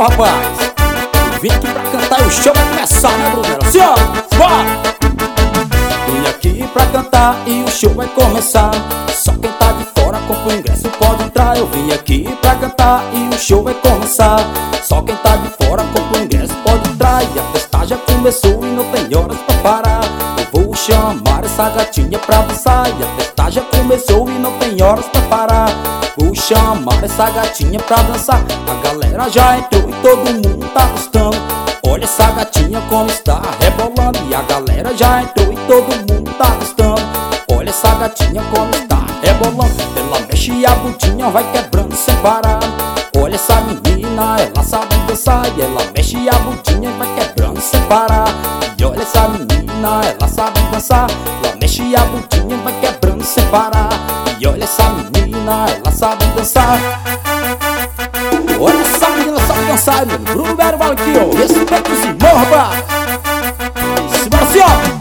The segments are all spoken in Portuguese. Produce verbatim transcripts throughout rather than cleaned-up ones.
rapaz. Eu vim aqui pra cantar e o show vai começar, né, Brunera? Assim, ó, bora! Vim aqui pra cantar e o show vai começar. Só quem tá de fora compra o ingresso pode entrar. Eu vim aqui pra cantar e o show vai começar. Só quem tá de fora compra o ingresso pode entrar. E a festa já começou e não tem horas pra parar. Eu vou chamar essa gatinha pra dançar. E a festa já começou e não tem horas pra parar. Vou chamar essa gatinha pra dançar. A galera já entrou e todo mundo tá gostando. Olha essa gatinha como está rebolando. E a galera já entrou e todo mundo tá gostando. Olha essa gatinha como está rebolando. Ela mexe a bundinha, vai quebrando sem parar. Olha essa menina, ela sabe dançar. E ela mexe a bundinha e vai quebrando sem parar. E olha essa menina, ela sabe dançar. Ela mexe a bundinha e vai quebrando sem parar. E olha essa menina, ela sabe dançar. Olha essa menina, sabe dançar, meu Bruno Bero vai aqui, ó. Respeita os irmãos, rapaz. Simbora assim, ó.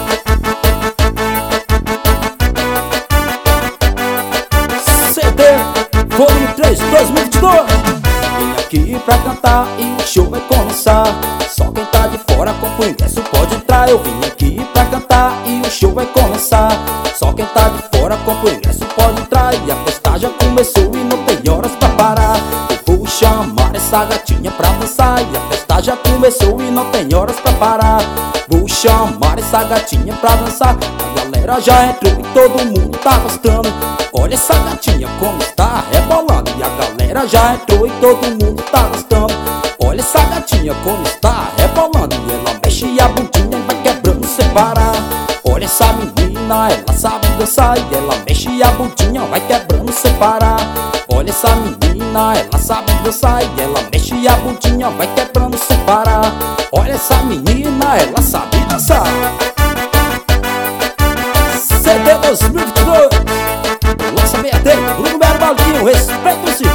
C D Volume três, dois mil e vinte e dois. Vim aqui pra cantar e o show vai começar. Só quem tá de fora compra o ingresso pode entrar. Eu vim aqui pra cantar e o show vai começar. Só quem tá de fora compra o ingresso pode entrar. E a festa já começou e não tem horas pra parar. Eu vou chamar essa gatinha pra dançar. E a festa já começou e não tem horas pra parar. Vou chamar essa gatinha pra dançar. A galera já entrou e todo mundo tá gostando. Olha essa gatinha como está rebolando. E a galera já entrou e todo mundo tá gostando. Olha essa gatinha como está rebolando. E ela mexe a bundinha e vai quebrando sem parar. Olha essa menina, ela sabe dançar. E ela mexe a bundinha, vai quebrando sem parar. Olha essa menina, ela sabe dançar. E ela mexe a bundinha, vai quebrando sem parar. Olha essa menina, ela sabe dançar. C D dois mil e vinte e dois. Lançamento dele, Bruno Bero Baldinho. Respeita-se.